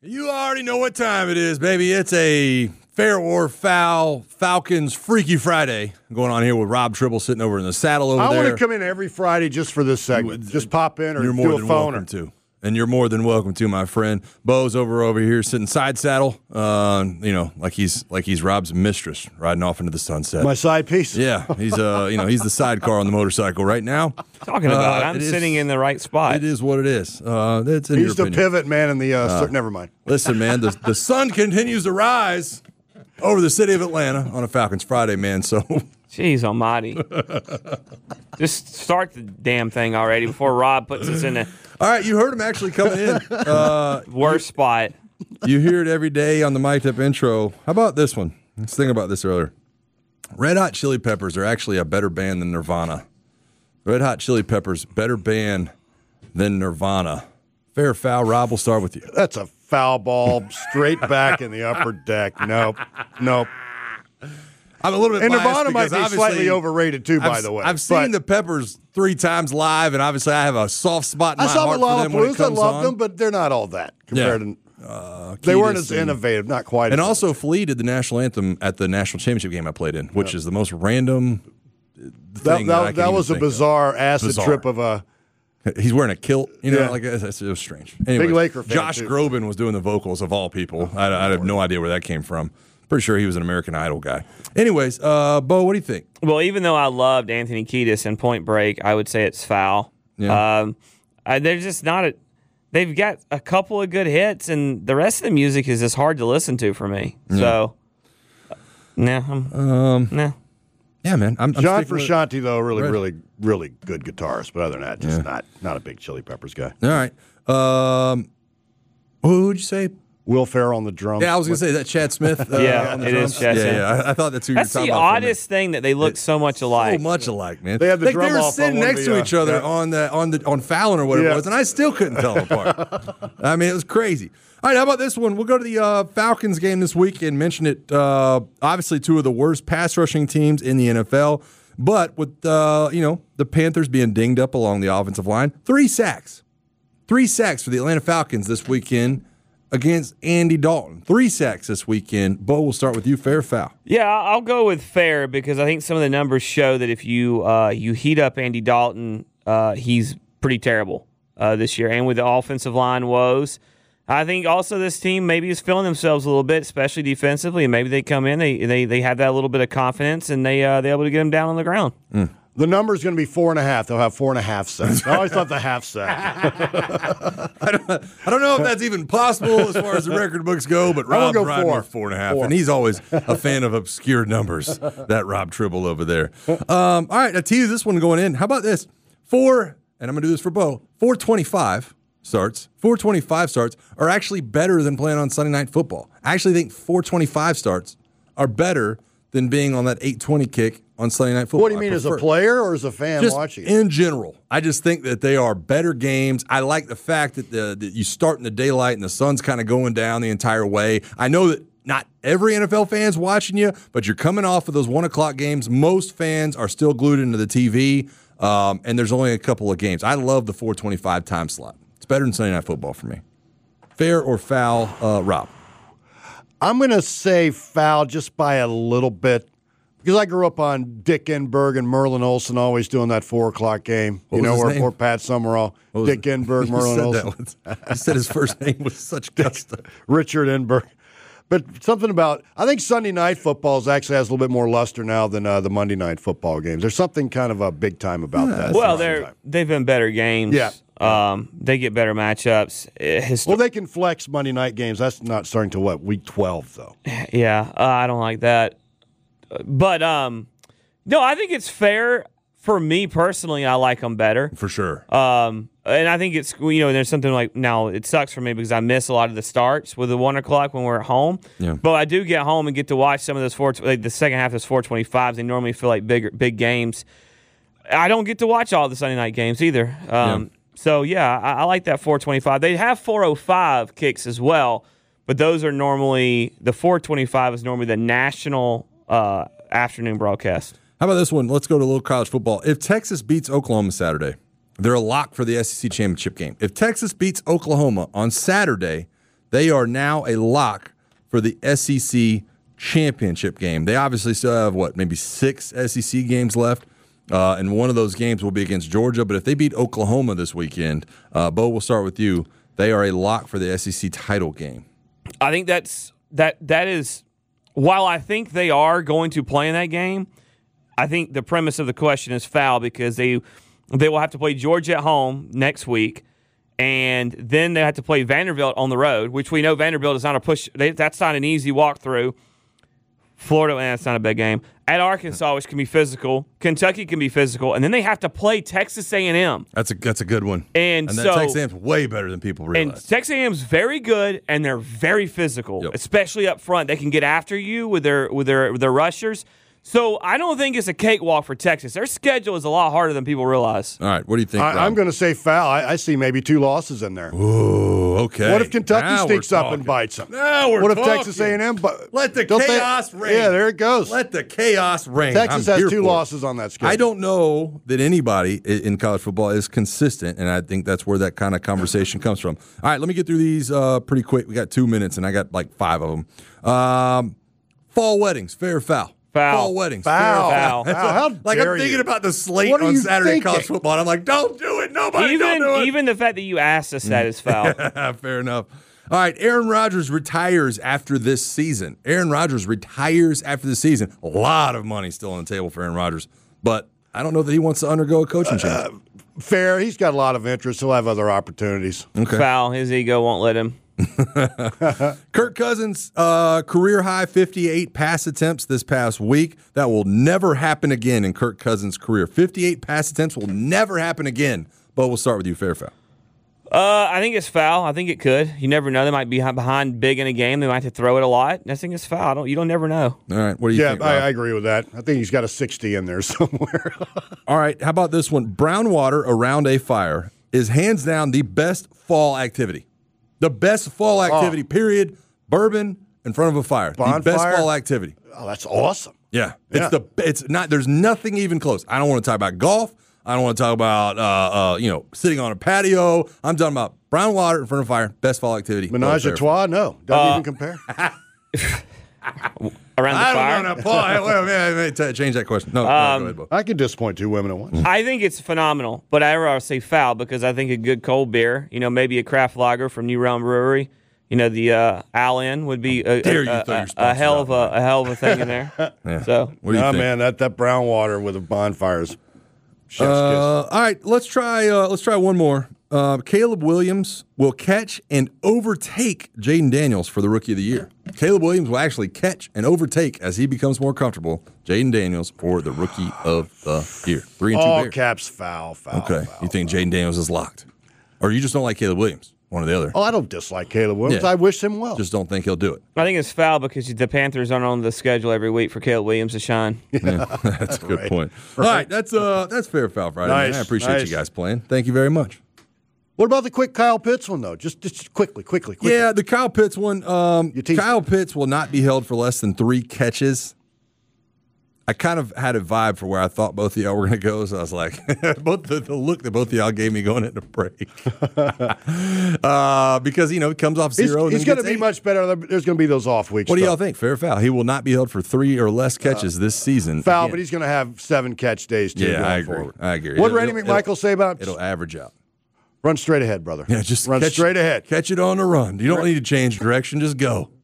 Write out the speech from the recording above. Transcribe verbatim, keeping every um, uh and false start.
You already know what time it is, baby. It's a fair or foul Falcons Freaky Friday going on here with Rob Tribble sitting over in the saddle over I there. I want to come in every Friday just for this segment. Just pop in or you're more do a than phone. welcome to. And you're more than welcome to, my friend. Bo's over over here sitting side saddle, uh, you know, like he's like he's Rob's mistress riding off into the sunset. My side piece. Yeah, he's uh, you know, he's the sidecar on the motorcycle right now. Talking about, Uh, I'm it sitting is- in the right spot. It is what it is. Uh, it's in He's your the opinion. pivot man in the. Uh, uh, never mind. Listen, man, the the sun continues to rise over the city of Atlanta on a Falcons Friday, man. So, Jeez almighty. Just start the damn thing already before Rob puts us in the all right, you heard him actually coming in. Uh, worst spot. you hear it every day on the Mic'd Up intro. How about this one? Let's think about this earlier. Red Hot Chili Peppers are actually a better band than Nirvana. Red Hot Chili Peppers, better band than Nirvana. Fair or foul, Rob, we'll start with you. That's a foul ball straight back in the upper deck. Nope. Nope. I'm a little bit And biased Nirvana might because be obviously slightly overrated too, by I've, the way. I've seen But the Peppers three times live, and obviously I have a soft spot in I my saw heart them for at them when it Lollapalooza. I comes loved on. them, but they're not all that compared Yeah. to. Uh, They weren't Kiedis as and- innovative, not quite. And as also, Flea did the national anthem at the national championship game I played in, which is the most random that, thing that, I that, can that even was a think of. bizarre acid Bizarre. trip of a. He's wearing a kilt, you know, Yeah. like it was strange. Anyways, Laker fan, Josh too. Groban was doing the vocals of all people. I, I have no idea where that came from. Pretty sure he was an American Idol guy. Anyways, uh, Bo, what do you think? Well, even though I loved Anthony Kiedis and Point Break, I would say it's foul. Yeah. Um, I, they're just not a. They've got a couple of good hits, and the rest of the music is just hard to listen to for me. So, no, I'm, Um, no. yeah, man. I'm, I'm John sticking with- Frusciante, though, really, Red. really, really good guitarist. But other than that, just Yeah. not not a big Chili Peppers guy. All right. Um, who would you say? Will Ferrell on the drums. Yeah, I was going to say that Chad Smith. Uh, Yeah, on the it is drums? Chad Yeah, Smith. yeah. I, I thought that's who That's you were the talking about. for a minute. oddest thing that they look so much alike. So much alike, man. They had the like drum they were off sitting on one of next the, to uh, each other yeah. on the on the on Fallon or whatever Yeah. it was, and I still couldn't tell them apart. I mean, it was crazy. All right, how about this one? We'll go to the uh, Falcons game this week and mention it. Uh, obviously, two of the worst pass rushing teams in the N F L, but with uh, you know the Panthers being dinged up along the offensive line, three sacks, three sacks for the Atlanta Falcons this weekend against Andy Dalton. Three sacks this weekend. Bo, we'll start with you. Fair or foul? Yeah, I'll go with fair because I think some of the numbers show that if you uh, you heat up Andy Dalton, uh, he's pretty terrible uh, this year. And with the offensive line woes, I think also this team maybe is feeling themselves a little bit, especially defensively. And maybe they come in, they they, they have that little bit of confidence, and they uh, they're able to get them down on the ground. Mm. The number's going to be four and a half. They'll have four and a half sacks. I always thought the half sack. I don't, I don't know if that's even possible as far as the record books go, but I will Rob's go riding four. with four and a half, Four. and he's always a fan of obscure numbers. That Rob Tribble over there. Um, all right, I tease this one going in. How about this? Four, and I'm going to do this for Bo. Four twenty-five starts. Four twenty-five starts are actually better than playing on Sunday Night Football. I actually think four twenty-five starts are better than being on that eight twenty kick on Sunday Night Football. What do you I mean, as a prefer it. player or as a fan Just watching it? in general, I just think that they are better games. I like the fact that, the, that you start in the daylight and the sun's kind of going down the entire way. I know that not every N F L fan's watching you, but you're coming off of those one o'clock games. Most fans are still glued into the T V, um, and there's only a couple of games. I love the four twenty-five time slot. It's better than Sunday Night Football for me. Fair or foul, uh, Rob? I'm going to say foul just by a little bit because I grew up on Dick Enberg and Merlin Olsen always doing that four o'clock game. What you was know, his or, name? or Pat Summerall, What was Dick it? Enberg, You Merlin said Olsen, that with- you said his first name was such gusto. Richard Enberg. But something about, I think Sunday Night Football actually has a little bit more luster now than uh, the Monday Night Football games. There's something kind of uh, big time about that. Well, Sunday they're time. they've been better games. Yeah. Um, they get better matchups. Uh, histo- Well, they can flex Monday night games. That's not starting to what, week twelve, though. Yeah, uh, I don't like that. But um, no, I think it's fair for me personally. I like them better. For sure. Um, and I think it's, you know, there's something like, now it sucks for me because I miss a lot of the starts with the one o'clock when we're at home. Yeah. But I do get home and get to watch some of those four, like the second half of those four twenty-fives. They normally feel like bigger, big games. I don't get to watch all the Sunday night games either. Um, Yeah. So, yeah, I, I like that four twenty-five. They have four oh five kicks as well, but those are normally, the four twenty-five is normally the national uh, afternoon broadcast. How about this one? Let's go to a little college football. If Texas beats Oklahoma Saturday, they're a lock for the S E C championship game. If Texas beats Oklahoma on Saturday, They are now a lock for the S E C championship game. They obviously still have, what, maybe six S E C games left, uh, and one of those games will be against Georgia. But if they beat Oklahoma this weekend, uh, Bo, we'll start with you. They are a lock for the S E C title game. I think that's that. That is, while I think they are going to play in that game, I think the premise of the question is foul because they they will have to play Georgia at home next week, and then they have to play Vanderbilt on the road, which we know Vanderbilt is not a push. They, that's not an easy walkthrough. Florida, eh, that's not a big game. At Arkansas, which can be physical. Kentucky can be physical. And then they have to play Texas A and M. That's a that's a good one. And, and so, that Texas A and M's way better than people realize. And Texas A and M's very good, and they're very physical, yep. especially up front. They can get after you with their with their with their rushers. So I don't think it's a cakewalk for Texas. Their schedule is a lot harder than people realize. All right, what do you think? I, I'm going to say foul. I, I see maybe two losses in there. Ooh, okay. What if Kentucky now sneaks up and bites them? Now we're What if talking. Texas A and M? But let the don't chaos they, reign. Yeah, there it goes. Let the chaos reign. Texas I'm has here two for it. losses on that schedule. I don't know that anybody i- in college football is consistent, and I think that's where that kind of conversation comes from. All right, let me get through these uh, pretty quick. We got two minutes, and I got like five of them. Um, fall weddings, fair or foul? Foul. Fall weddings, Foul. fair or Foul. That's Foul. what- How like dare I'm thinking you. about the slate What are on you Saturday in college thinking? football, and I'm like, don't do it. Nobody, Even don't do it. even the fact that you asked us that is foul. Fair enough. All right, Aaron Rodgers retires after this season. Aaron Rodgers retires after the season. A lot of money still on the table for Aaron Rodgers, but I don't know that he wants to undergo a coaching change. Uh, fair. He's got a lot of interest. He'll have other opportunities. Okay. Foul. His ego won't let him. Kirk Cousins, uh, career high fifty-eight pass attempts this past week. That will never happen again in Kirk Cousins' career. fifty-eight pass attempts will never happen again. But we'll start with you, fair or foul? Uh, I think it's foul. I think it could. You never know. They might be behind big in a game. They might have to throw it a lot. I think it's foul. I don't, you don't never know. All right, what do you Yeah, think, I, Rob? I agree with that. I think he's got a sixty in there somewhere. All right, how about this one? Brown water around a fire is hands down the best fall activity. The best fall activity, period. Bourbon in front of a fire. The best Bonfire? fall activity. Oh, that's awesome. Yeah. It's Yeah. the it's not there's nothing even close. I don't want to talk about golf. I don't want to talk about uh, uh, you know, sitting on a patio. I'm talking about brown water in front of a fire, best fall activity. Menage a trois? No. Doesn't even compare. Around the I fire. don't know. Paul, hey, wait, wait, wait, wait, change that question. No, no, Um, go ahead, Bo. I could disappoint two women at once. I think it's phenomenal, but I would say foul because I think a good cold beer, you know, maybe a craft lager from New Realm Brewery, you know, the uh, Allen would be a, dare a, you a, throw your a, sponsor hell out of a, a hell of a thing in there. Yeah. So What do you Oh, think? man, that, that brown water with the bonfires. Chef's Uh, all right, let's try. Uh, let's try one more. Uh, Caleb Williams will catch and overtake Jaden Daniels for the Rookie of the Year. Caleb Williams will actually catch and overtake as he becomes more comfortable. Jaden Daniels for the Rookie of the Year. Three and kiss. two. All Bears. caps foul, foul. Okay, foul, you think foul. Jaden Daniels is locked, or you just don't like Caleb Williams? One or the other. Oh, I don't dislike Caleb Williams. Yeah. I wish him well. Just don't think he'll do it. I think it's foul because the Panthers aren't on the schedule every week for Caleb Williams to shine. Yeah, that's a good Right. point. All right, that's uh, that's fair foul Friday. Nice, man. I appreciate nice. you guys playing. Thank you very much. What about the quick Kyle Pitts one, though? Just, just quickly, quickly, quickly. Yeah, the Kyle Pitts one. Um, You tease- Kyle Pitts will not be held for less than three catches. I kind of had a vibe for where I thought both of y'all were going to go, so I was like, both the, the look that both of y'all gave me going into break, uh, because you know he comes off He's, zero. and he's then going to gets be eight. much better. There's going to be those off weeks. What do y'all stuff. think? Fair or foul? He will not be held for three or less catches this season. Foul, Again. but he's going to have seven catch days, too. Yeah, going I agree. Forward. I agree. What It'll- did Randy it'll- McMichael say about It'll average out. run straight ahead, brother? Yeah, just run catch, straight ahead. Catch it on the run. You don't need to change direction. Just go.